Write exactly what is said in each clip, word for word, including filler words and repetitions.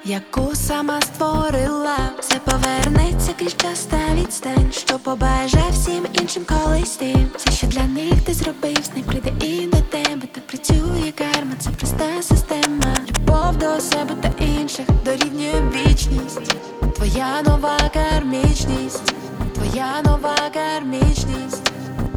яку сама створила. Все повернеться крізь час та відстань, що побаже всім іншим колись ти. Все, що для них ти зробив, не прийде і до тебе. Так працює карма, це проста система. Любов до себе та інших дорівнює вічність. Твоя нова кармічність, твоя нова кармічність.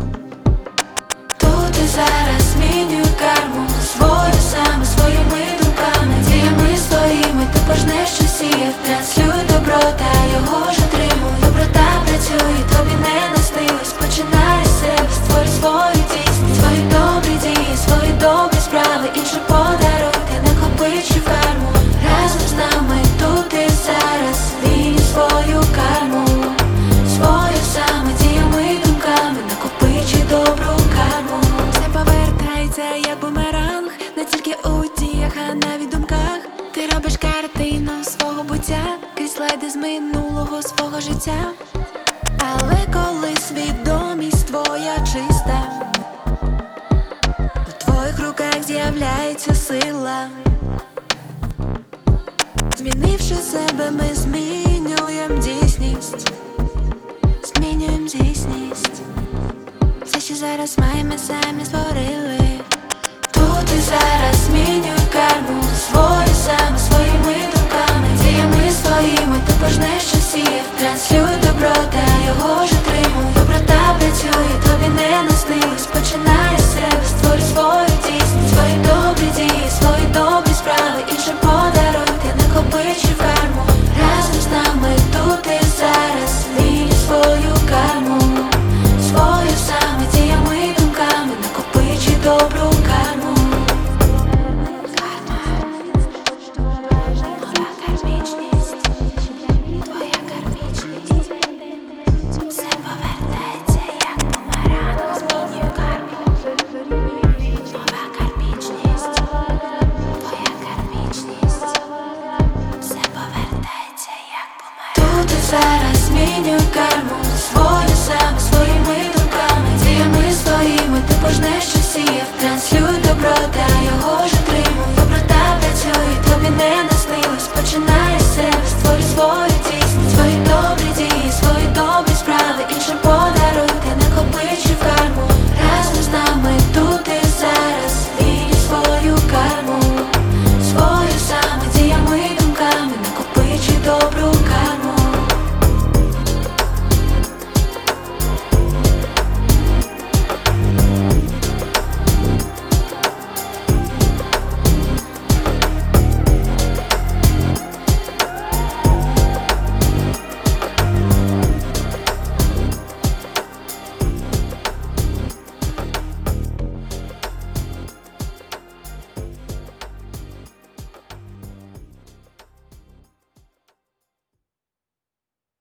Тут і зараз змінюй карму свою саме, своїми думками, діями своїми. Ти пожнеш, що сіяв, транслюй добро та його ж отримуй. Доброта працює, тобі не наснилось. Починай з себе, створи свою дійсність, свої добрі дії, свої добрі справи, інші подарунки, накопичуй карму. Разом з нами тут і зараз змінюй свою карму свою саме, діями думками, накопичуй добру карму. Все повертається як бумеранг, не тільки у діях, а навіть думках. Ти робиш картину свого буття крізь слайди з минулого свого життя. Але коли свідомість твоя чиста, у твоїх руках з'являється сила. Змінивши себе, ми змінюємо дійсність, змінюємо дійсність. Все, що зараз маємо, самі створили. Тут і зараз